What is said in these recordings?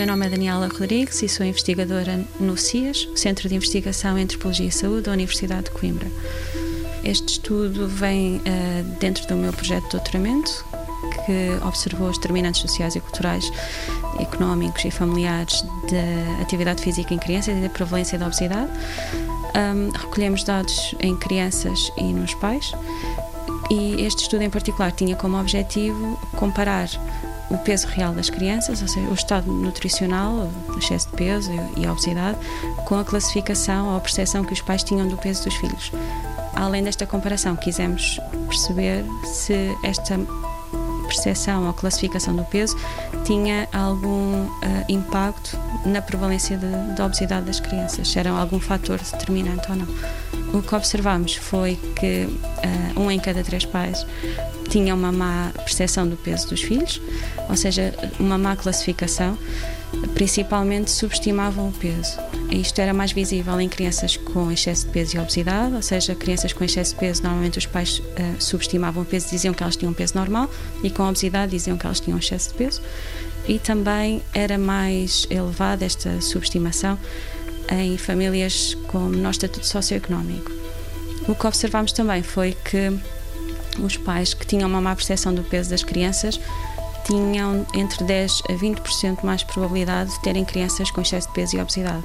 meu nome é Daniela Rodrigues e sou investigadora no CIAS, Centro de Investigação em Antropologia e Saúde da Universidade de Coimbra. Este estudo vem dentro do meu projeto de doutoramento, que observou os determinantes sociais e culturais, económicos e familiares da atividade física em crianças e da prevalência da obesidade. Recolhemos dados em crianças e nos pais, e este estudo em particular tinha como objetivo comparar o peso real das crianças, ou seja, o estado nutricional, o excesso de peso e a obesidade, com a classificação ou a percepção que os pais tinham do peso dos filhos. Além desta comparação, quisemos perceber se esta percepção ou classificação do peso tinha algum impacto na prevalência da obesidade das crianças, se era algum fator determinante ou não. O que observamos foi que 1 em cada 3 pais tinha uma má percepção do peso dos filhos, ou seja, uma má classificação, principalmente subestimavam o peso. Isto era mais visível em crianças com excesso de peso e obesidade, ou seja, crianças com excesso de peso, normalmente os pais subestimavam o peso, diziam que elas tinham um peso normal, e com obesidade diziam que elas tinham excesso de peso. E também era mais elevada esta subestimação em famílias com menor estatuto socioeconómico. O que observamos também foi que os pais que tinham uma má percepção do peso das crianças tinham entre 10% a 20% mais probabilidade de terem crianças com excesso de peso e obesidade.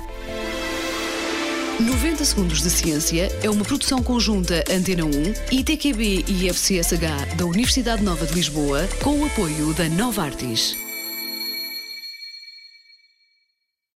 90 Segundos de Ciência é uma produção conjunta Antena 1, ITQB e FCSH da Universidade Nova de Lisboa, com o apoio da Novartis.